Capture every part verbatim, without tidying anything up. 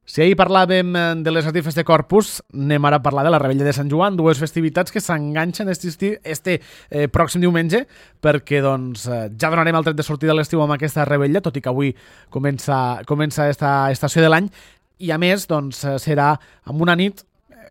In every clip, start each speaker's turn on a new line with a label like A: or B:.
A: Si ahir parlàvem de les catifes de Corpus, anem ara a parlar de la Revetlla de Sant Joan, dues festivitats que s'enganxen este, este eh, pròxim diumenge, perquè doncs, eh, ja donarem el tret de sortida a l'estiu amb aquesta Revetlla, tot i que avui comença, comença esta estació de l'any, i a més doncs, serà amb una nit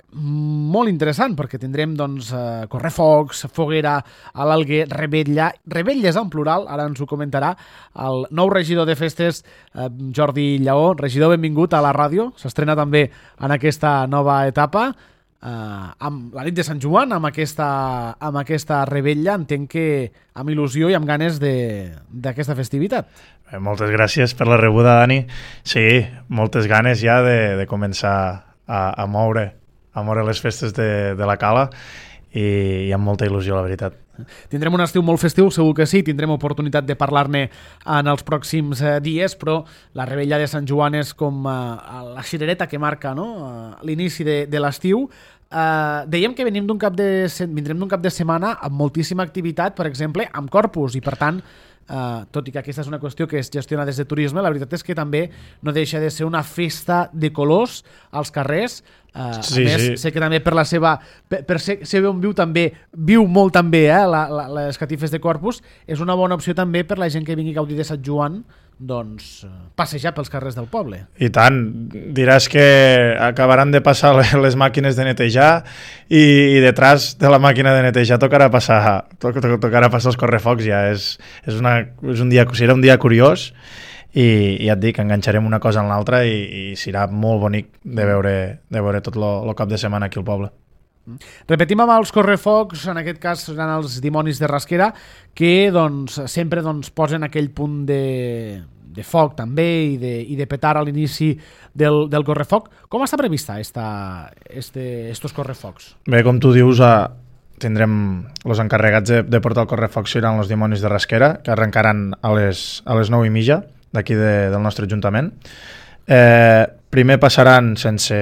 A: molt interessant, perquè tindrem doncs, eh, correfocs, foguera a l'Alguer, revetlla, revetlles en plural, ara ens ho comentarà el nou regidor de festes, eh, Jordi Lleó. Regidor, benvingut a la ràdio, s'estrena també en aquesta nova etapa, eh, amb la nit de Sant Joan, amb aquesta, amb aquesta revetlla, entenc que amb il·lusió i amb ganes d'aquesta festivitat.
B: Bé, moltes gràcies per la rebuda, Dani. Sí, moltes ganes ja de, de començar a, a moure a moure les festes de, de la Cala i, i amb molta il·lusió, la veritat.
A: Tindrem un estiu molt festiu, segur que sí, tindrem oportunitat de parlar-ne en els pròxims eh, dies, però la Revetlla de Sant Joan és com eh, la cirereta que marca, no? eh, l'inici de, de l'estiu. Eh, dèiem que venim d'un cap de, vindrem d'un cap de setmana amb moltíssima activitat, per exemple, amb Corpus, i per tant, Uh, tot i que aquesta és una qüestió que es gestiona des de turisme, la veritat és que també no deixa de ser una festa de colors als carrers. Uh,
B: sí,
A: a més,
B: sí.
A: sé que també per la seva per, per ser, ser on viu també viu molt també eh, la, la, les catifes de Corpus, és una bona opció també per la gent que vingui a gaudir de Sant Joan, doncs passejar pels carrers del poble.
B: I tant, diràs que acabaran de passar les màquines de netejar i, i detrás de la màquina de netejar tocarà passar to, to, tocarà passar els correfocs. Ja és, és, una, és un dia, serà un dia curiós i, i ja et dic, enganxarem una cosa en l'altra i, i serà molt bonic de veure, de veure tot el cap de setmana aquí al poble.
A: Repetim amb els correfocs, en aquest cas seran els dimonis de Rasquera, que doncs, sempre doncs, posen aquell punt de, de foc també i de, i de petar a l'inici del, del correfoc. Com està prevista esta, este, estos correfocs?
B: Bé, com tu dius, a, tindrem els encarregats de, de portar el correfoc seran els dimonis de Rasquera, que arrencaran a les, a les nou i mitja d'aquí de, del nostre ajuntament. Eh, primer passaran sense,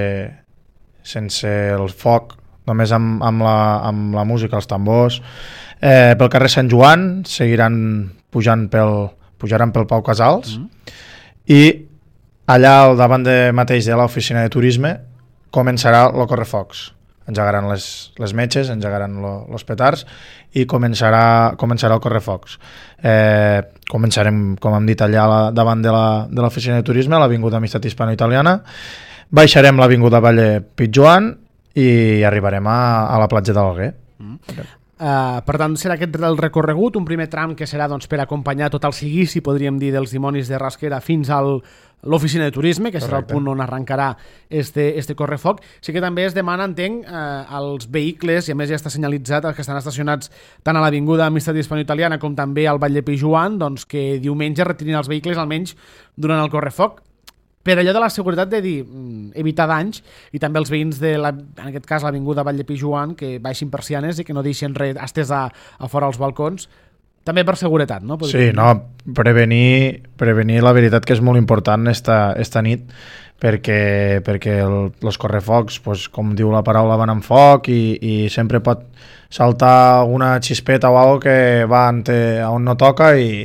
B: sense el foc, només amb, amb, la, amb la música, els tambors, eh, pel carrer Sant Joan, seguiran pujant pel, pujaran pel Pau Casals, mm. i allà al davant de mateix de l'oficina de turisme començarà el correfocs. Engegaran les, les metges, engegaran els petards i començarà, començarà el correfocs. Eh, començarem, com hem dit, allà la, davant de l'oficina de turisme, a l'Avinguda Amistat Hispano-Italiana, baixarem l'Avinguda Valle Pitjoan i arribarem a, a la platja de l'Alguer. Mm.
A: Uh, per tant, serà aquest el recorregut, un primer tram que serà doncs, per acompanyar tot el seguici, podríem dir, dels dimonis de Rasquera fins a l'oficina de turisme, que serà Correcte. El punt on arrencarà este, este correfoc. Sí que també es demana, entenc, uh, als vehicles, i a més ja està senyalitzat, els que estan estacionats tant a l'Avinguda Amistat Hispano-Italiana com també al Vall de Pijuan, doncs que diumenge retirin els vehicles almenys durant el correfoc, per allò de la seguretat de dir, evitar danys, i també els veïns de, la, en aquest cas, l'Avinguda Vall de Pijuan, que baixin persianes i que no deixen res estès a, a fora als balcons, també per seguretat, no?
B: Podria sí, dir. no, prevenir, prevenir la veritat que és molt important esta, esta nit, perquè, perquè el, els correfocs, pues, com diu la paraula, van amb foc i, i sempre pot saltar alguna xispeta o alguna que va ante, on no toca i,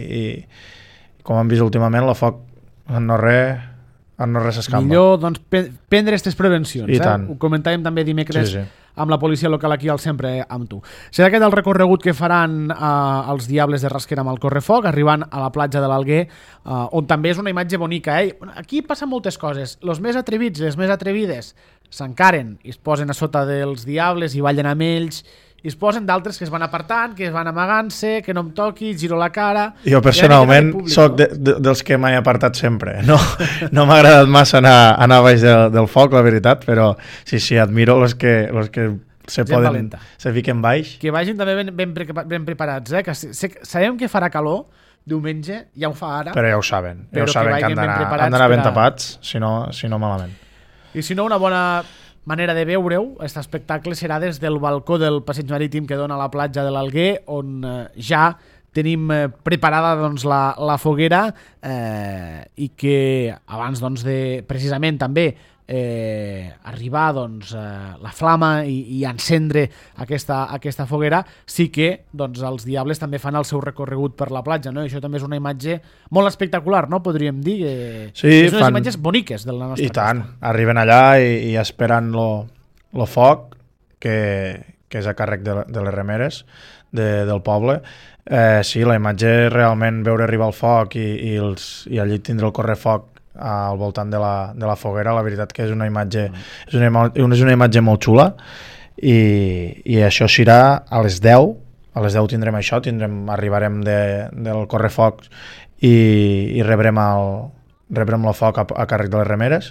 B: i com hem vist últimament, el foc no res... no res escampa.
A: Millor doncs, prendre aquestes prevencions.
B: I
A: eh?
B: tant.
A: Ho comentàvem també dimecres
B: sí, sí.
A: amb la policia local aquí al Sempre amb tu. Serà aquest el recorregut que faran eh, els Diables de Rasquera amb el correfoc, arribant a la platja de l'Alguer, eh, on també és una imatge bonica. Eh? Aquí passen moltes coses. Els més atrevits, les més atrevides, s'encaren i es posen a sota dels Diables i ballen amb ells, i es posen d'altres que es van apartant, que es van amagant-se, que no em toqui, giro la cara...
B: Jo personalment públic, soc de, de, dels que m'he apartat sempre. No, no m'ha agradat massa anar, anar baix del, del foc, la veritat, però sí, sí, admiro els que, els que se
A: Gent
B: poden...
A: valenta.
B: Se fiquen baix.
A: Que vagin també ben, ben, ben preparats, eh? Que sé, sabem que farà calor diumenge, ja ho fa ara...
B: Però ja ho saben, ja ho
A: que
B: saben que han d'anar ben, ben tapats, si no, si no malament.
A: I si no, una bona... manera de veure-ho, aquest espectacle serà des del balcó del passeig marítim que dona a la platja de l'Alguer, on eh, ja tenim eh, preparada doncs, la, la foguera eh, i que abans doncs, de precisament també eh, arribar doncs, eh, la flama i, i encendre aquesta, aquesta foguera, sí que doncs, els diables també fan el seu recorregut per la platja, no? I això també és una imatge molt espectacular, no? Podríem dir que
B: sí,
A: és unes
B: fan...
A: imatges boniques de la nostra
B: I tant,
A: costa.
B: arriben allà i, i esperen lo, lo foc que, que és a càrrec de, de les remeres de, del poble. Eh, sí, la imatge realment veure arribar el foc i, i, els, i allí tindre el correfoc al voltant de la, de la foguera, la veritat que és una imatge, mm. és una, és una imatge molt xula i, i això serà a les deu, a les deu tindrem això, tindrem, arribarem de, del correfoc i, i rebrem el, rebrem el foc a, a càrrec de les remeres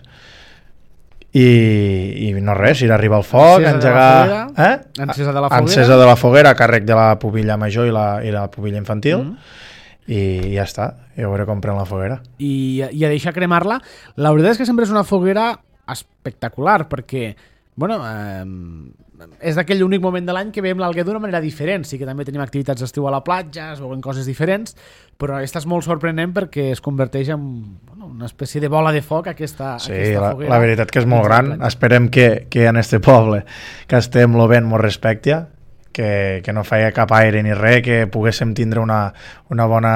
B: i, i no res, irà arribar el foc,
A: encesa
B: engegar...
A: De la foguera,
B: eh?
A: Encesa de la foguera.
B: Encesa de la foguera a càrrec de la pubilla major i la, i la pubilla infantil. Mm. I ja està, ja veuré com pren la foguera.
A: I, i a deixar cremar-la. La veritat és que sempre és una foguera espectacular, perquè bueno, eh, és d'aquell únic moment de l'any que veiem l'Alguer d'una manera diferent. Sí que també tenim activitats d'estiu a la platja, es veuen coses diferents, però aquesta és molt sorprenent perquè es converteix en bueno, una espècie de bola de foc aquesta,
B: sí,
A: aquesta
B: la,
A: foguera.
B: La veritat que és molt gran. Esperem que, que en este poble que estem lo vent mos respecte, que, que no feia cap aire ni res, que poguéssim tindre una, una, bona,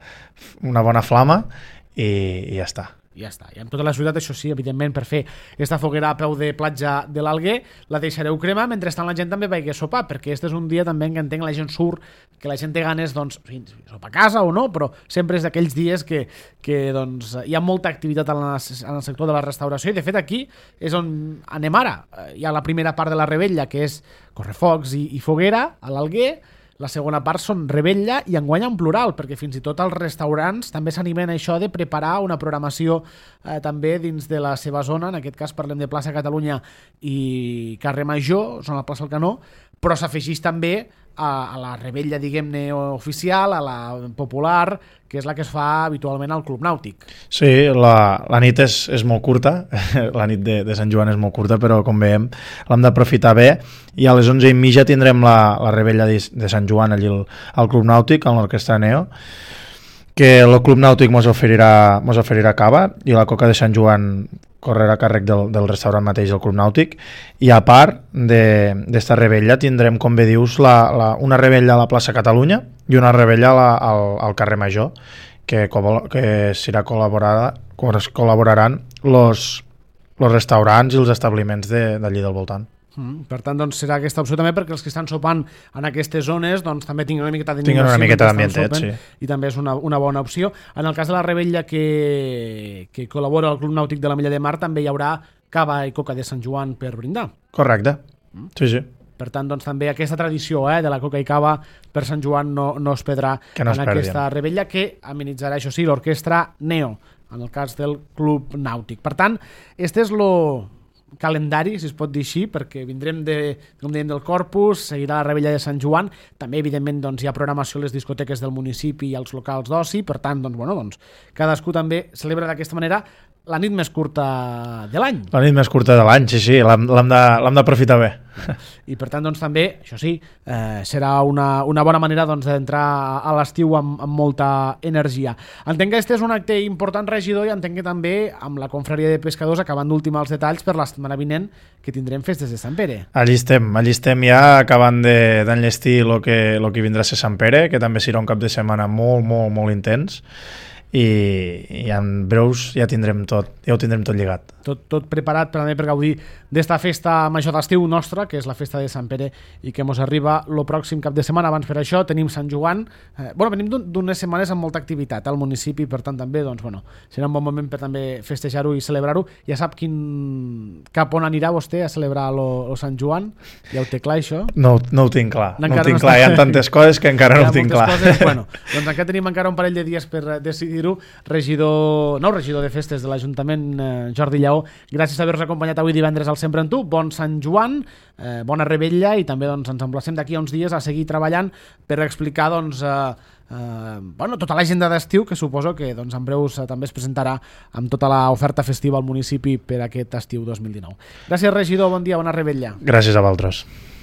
B: una bona flama i, i ja està.
A: I ja està. I amb tota la ciutat, això sí, evidentment, per fer aquesta foguera a peu de platja de l'Alguer, la deixareu cremar, mentrestant la gent també vagi a sopar, perquè este és un dia també en què entenc la gent surt, que la gent té ganes, doncs, sopar a casa o no, però sempre és d'aquells dies que, que doncs, hi ha molta activitat en, la, en el sector de la restauració, i de fet aquí és on anem ara. Hi ha la primera part de la revetlla, que és correfocs i, i foguera a l'Alguer. La segona part són revetlla i enguany en plural, perquè fins i tot els restaurants també s'animen a això de preparar una programació eh, també dins de la seva zona. En aquest cas parlem de plaça Catalunya i carrer Major, són la plaça del Canó, però s'afegeix també a, a la revetlla, diguem-ne, oficial, a la popular, que és la que es fa habitualment al Club Nàutic.
B: Sí, la, la nit és, és molt curta, la nit de, de Sant Joan és molt curta, però com veiem l'hem d'aprofitar bé, i a les onze i mitja tindrem la, la revetlla de, de Sant Joan allí al, al Club Nàutic, amb l'Orquestra Neo, que el Club Nàutic mos oferirà, mos oferirà cava, i la coca de Sant Joan correrà a càrrec del, del restaurant mateix del Club Nàutic, i a part d'esta revetlla tindrem, com bé dius, la, la, una revetlla a la plaça Catalunya i una revetlla la, al, al carrer Major, que, que serà col·laborada, col·laboraran los, los restaurants i els establiments d'allí de, del voltant.
A: Mm, per tant, doncs, serà aquesta opció també perquè els que estan sopant en aquestes zones doncs, també tinguin una miqueta
B: tinguin una miqueta d'ambientet, sí.
A: I també és una, una bona opció. En el cas de la revetlla que, que col·labora al Club Nàutic de la Mella de Mar, també hi haurà cava i coca de Sant Joan per brindar.
B: Correcte, mm. sí, sí.
A: Per tant, doncs, també aquesta tradició eh, de la coca i cava per Sant Joan no, no es perdrà
B: no
A: en aquesta revetlla, que amenitzarà, això sí, l'Orquestra Neo, en el cas del Club Nàutic. Per tant, este és lo calendari, si es pot dir així, perquè vindrem de, com dèiem, del Corpus, seguirà la revetlla de Sant Joan, també evidentment doncs, hi ha programació a les discoteques del municipi i als locals d'oci, per tant, doncs, bueno, doncs, cadascú també celebra d'aquesta manera la nit més curta de l'any.
B: La nit més curta de l'any, sí, sí, l'hem d'aprofitar bé.
A: I per tant, doncs, també, això sí, eh, serà una, una bona manera doncs, d'entrar a l'estiu amb, amb molta energia. Entenc que aquest és un acte important, regidor, i entenc que també amb la confraria de pescadors acabant d'ultimar els detalls per la setmana vinent que tindrem festes de Sant Pere.
B: Allí estem, allí estem ja acabant d'enllestir el que, lo que vindrà a ser Sant Pere, que també serà un cap de setmana molt, molt, molt intens. I, i en breus ja tindrem tot, ja ho tindrem tot lligat.
A: Tot, tot preparat per, per gaudir d'esta festa major d'estiu nostra, que és la festa de Sant Pere, i que mos arriba el pròxim cap de setmana. Abans per això tenim Sant Joan. Eh, bueno, venim d'unes setmanes amb molta activitat al municipi, per tant també doncs, bueno, serà un bon moment per també festejar-ho i celebrar-ho. Ja sap quin, cap on anirà vostè a celebrar el Sant Joan? Ja ho té clar, això?
B: No, no ho tinc clar. No, no ho tinc no clar. Hi ha tantes coses que encara no ho tinc clar.
A: Coses, bueno, doncs encara tenim encara un parell de dies per decidir-ho. Regidor, nou regidor de festes de l'Ajuntament, eh, Jordi Lleó, gràcies per haver-nos acompanyat avui divendres al Sempre en Tu. Bon Sant Joan, eh, bona revetlla, i també doncs, ens emplacem d'aquí a uns dies a seguir treballant per explicar doncs, eh, eh, bueno, tota l'agenda d'estiu, que suposo que doncs, en breus eh, també es presentarà amb tota l'oferta festiva al municipi per aquest estiu dos mil dinou. Gràcies, regidor, bon dia, bona revetlla.
B: Gràcies a vosaltres.